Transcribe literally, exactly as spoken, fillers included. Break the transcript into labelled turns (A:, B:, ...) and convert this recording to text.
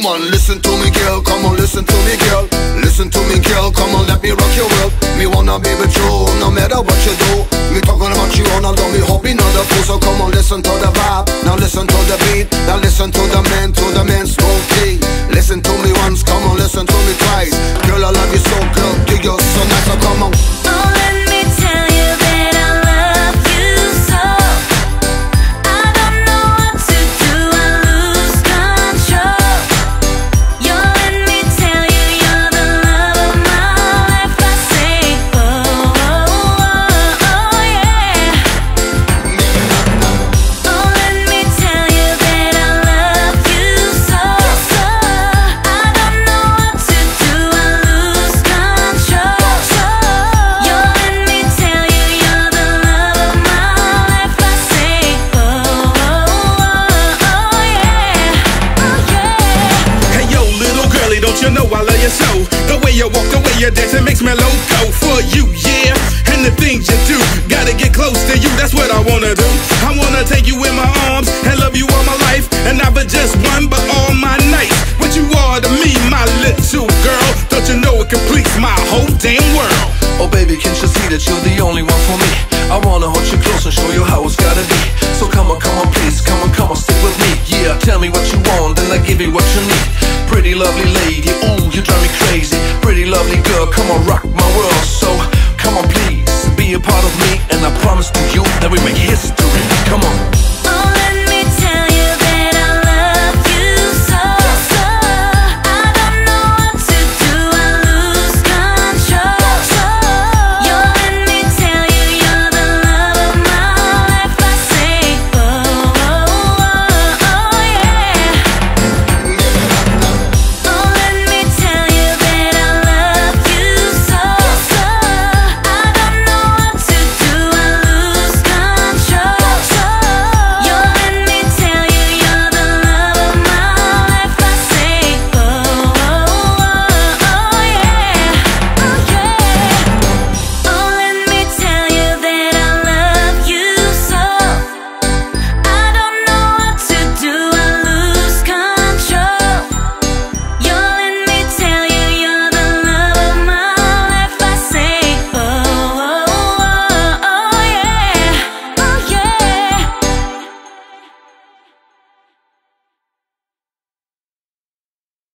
A: on, listen to me, girl. Come on, listen to me, girl. Listen to me, girl. Come on, let me rock your world. Me wanna be with you, no matter what you do. Me talking about you, and although me hoping on the fool. So come on, listen to the vibe. Now listen to the beat. Now listen to the man, to the man, smoke tea. Listen to me once, come on, listen to me twice. Girl, I love you so, girl. Dig you so nice, so come on.
B: Oh, let me tell you that I love you so. I don't know what to do, I lose control. Yo, let me tell you, you're the love of my life. I say, oh, oh, oh, oh, yeah. Oh, let me tell you that I love you so, so. I don't know what to do, I lose control. Yo, let me tell you, you're the love of my life. I say, oh, oh, oh, oh, yeah. Oh, yeah.
C: Hey yo, little girlie, don't you know I love you so? The way you walk, the way you dance, it makes me loco for you, yeah. And the things you do, gotta get close to you, that's what I wanna do. I wanna take you in my arms and love you all my life, and not but just one, but all my nights. What you are to me, my little girl, don't you know it completes my whole damn world.
D: Oh baby, can't you see that you're the only one for me? I wanna hold you close and show you how it's gotta be. So come on, come on, please, come on,